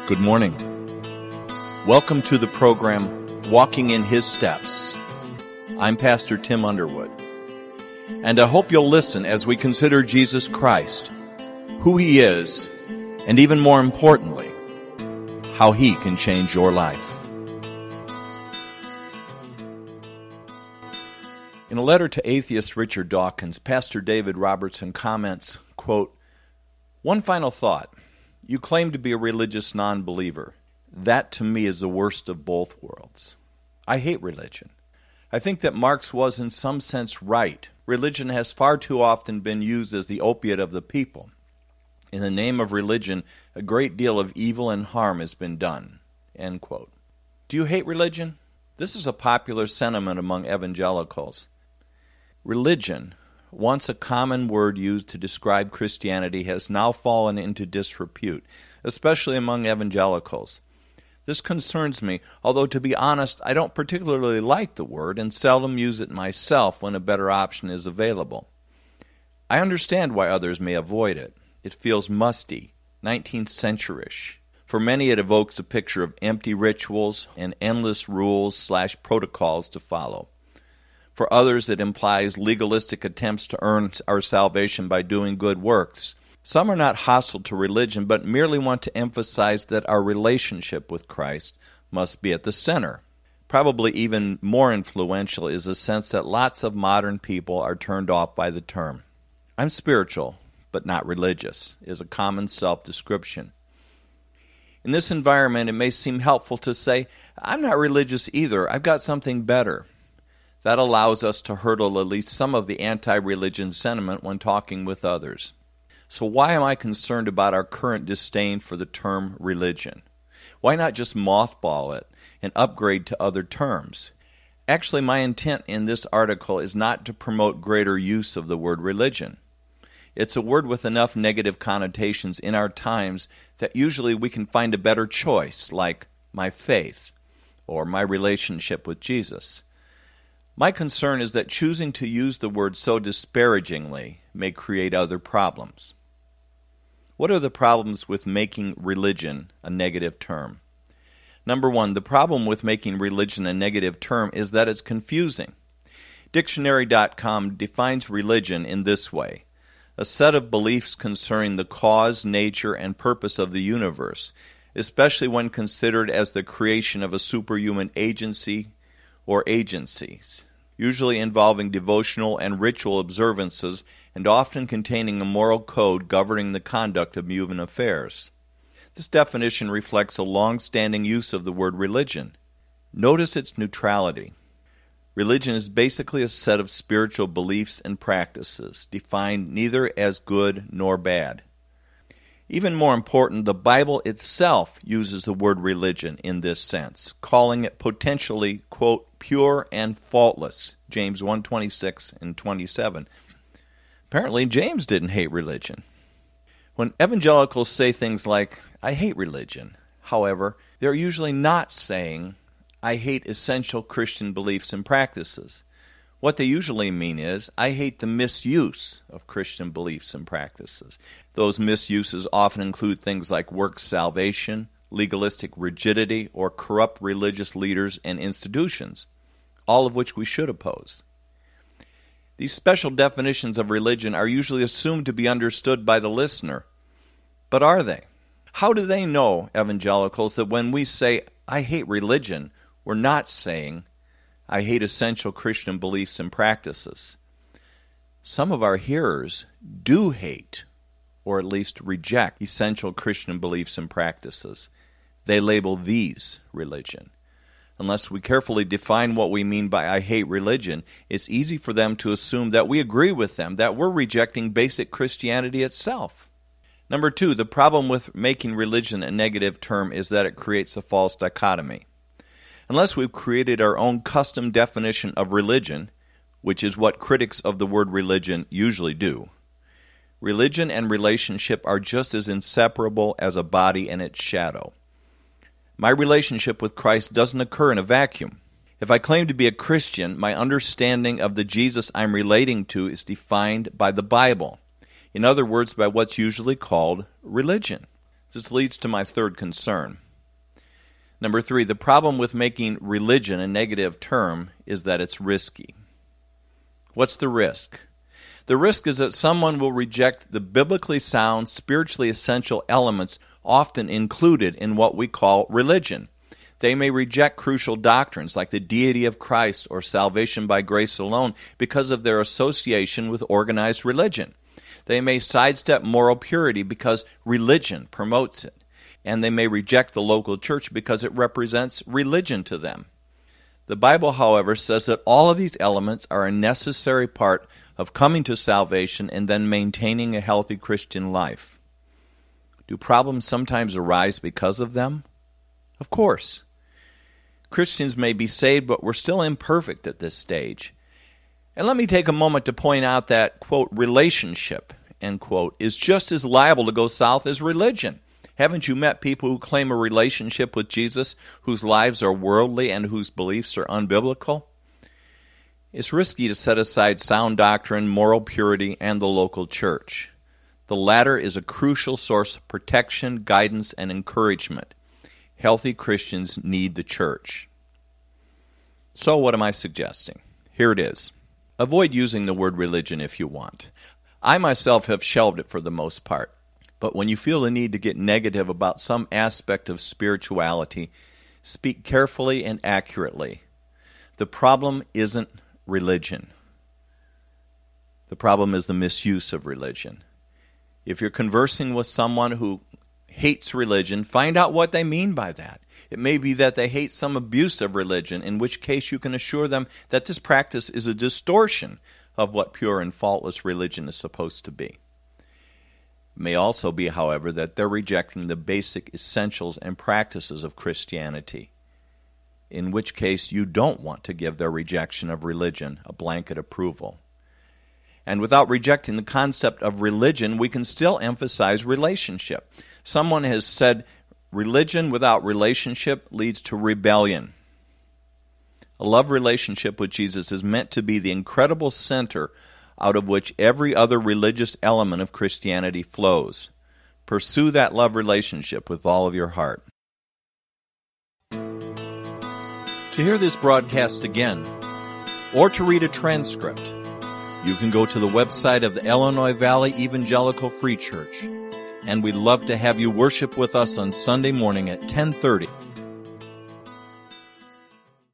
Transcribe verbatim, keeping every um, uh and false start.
Good morning. Welcome to the program, Walking in His Steps. I'm Pastor Tim Underwood, and I hope you'll listen as we consider Jesus Christ, who He is, and even more importantly, how He can change your life. In a letter to atheist Richard Dawkins, Pastor David Robertson comments, quote, "One final thought. You claim to be a religious non-believer. That, to me, is the worst of both worlds. I hate religion. I think that Marx was, in some sense, right. Religion has far too often been used as the opiate of the people. In the name of religion, a great deal of evil and harm has been done." End quote. Do you hate religion? This is a popular sentiment among evangelicals. Religion, once a common word used to describe Christianity, has now fallen into disrepute, especially among evangelicals. This concerns me, although to be honest, I don't particularly like the word and seldom use it myself when a better option is available. I understand why others may avoid it. It feels musty, nineteenth century-ish. For many it evokes a picture of empty rituals and endless rules slash protocols to follow. For others, it implies legalistic attempts to earn our salvation by doing good works. Some are not hostile to religion, but merely want to emphasize that our relationship with Christ must be at the center. Probably even more influential is a sense that lots of modern people are turned off by the term. "I'm spiritual, but not religious," is a common self-description. In this environment, it may seem helpful to say, "I'm not religious either, I've got something better." That allows us to hurdle at least some of the anti-religion sentiment when talking with others. So why am I concerned about our current disdain for the term religion? Why not just mothball it and upgrade to other terms? Actually, my intent in this article is not to promote greater use of the word religion. It's a word with enough negative connotations in our times that usually we can find a better choice, like my faith or my relationship with Jesus. My concern is that choosing to use the word so disparagingly may create other problems. What are the problems with making religion a negative term? Number one, the problem with making religion a negative term is that it's confusing. Dictionary dot com defines religion in this way: a set of beliefs concerning the cause, nature, and purpose of the universe, especially when considered as the creation of a superhuman agency or agencies, usually involving devotional and ritual observances and often containing a moral code governing the conduct of human affairs. This definition reflects a long-standing use of the word religion. Notice its neutrality. Religion is basically a set of spiritual beliefs and practices, defined neither as good nor bad. Even more important, the Bible itself uses the word religion in this sense, calling it potentially, quote, pure and faultless, James one twenty-six and twenty-seven. Apparently, James didn't hate religion. When evangelicals say things like, "I hate religion," however, they're usually not saying, "I hate essential Christian beliefs and practices." What they usually mean is, "I hate the misuse of Christian beliefs and practices." Those misuses often include things like works salvation, legalistic rigidity, or corrupt religious leaders and institutions, all of which we should oppose. These special definitions of religion are usually assumed to be understood by the listener. But are they? How do they know, evangelicals, that when we say, "I hate religion," we're not saying, "I hate essential Christian beliefs and practices"? Some of our hearers do hate, or at least reject, essential Christian beliefs and practices. They label these religion. Unless we carefully define what we mean by "I hate religion," it's easy for them to assume that we agree with them, that we're rejecting basic Christianity itself. Number two, the problem with making religion a negative term is that it creates a false dichotomy. Unless we've created our own custom definition of religion, which is what critics of the word religion usually do, religion and relationship are just as inseparable as a body and its shadow. My relationship with Christ doesn't occur in a vacuum. If I claim to be a Christian, my understanding of the Jesus I'm relating to is defined by the Bible. In other words, by what's usually called religion. This leads to my third concern. Number three, the problem with making religion a negative term is that it's risky. What's the risk? The risk is that someone will reject the biblically sound, spiritually essential elements often included in what we call religion. They may reject crucial doctrines like the deity of Christ or salvation by grace alone because of their association with organized religion. They may sidestep moral purity because religion promotes it. And they may reject the local church because it represents religion to them. The Bible, however, says that all of these elements are a necessary part of coming to salvation and then maintaining a healthy Christian life. Do problems sometimes arise because of them? Of course. Christians may be saved, but we're still imperfect at this stage. And let me take a moment to point out that, quote, relationship, end quote, is just as liable to go south as religion. Haven't you met people who claim a relationship with Jesus, whose lives are worldly and whose beliefs are unbiblical? It's risky to set aside sound doctrine, moral purity, and the local church. The latter is a crucial source of protection, guidance, and encouragement. Healthy Christians need the church. So what am I suggesting? Here it is. Avoid using the word religion if you want. I myself have shelved it for the most part. But when you feel the need to get negative about some aspect of spirituality, speak carefully and accurately. The problem isn't religion. The problem is the misuse of religion. If you're conversing with someone who hates religion, find out what they mean by that. It may be that they hate some abuse of religion, in which case you can assure them that this practice is a distortion of what pure and faultless religion is supposed to be. It may also be, however, that they're rejecting the basic essentials and practices of Christianity, in which case you don't want to give their rejection of religion a blanket approval. And without rejecting the concept of religion, we can still emphasize relationship. Someone has said, religion without relationship leads to rebellion. A love relationship with Jesus is meant to be the incredible center out of which every other religious element of Christianity flows. Pursue that love relationship with all of your heart. To hear this broadcast again, or to read a transcript, you can go to the website of the Illinois Valley Evangelical Free Church, and we'd love to have you worship with us on Sunday morning at ten thirty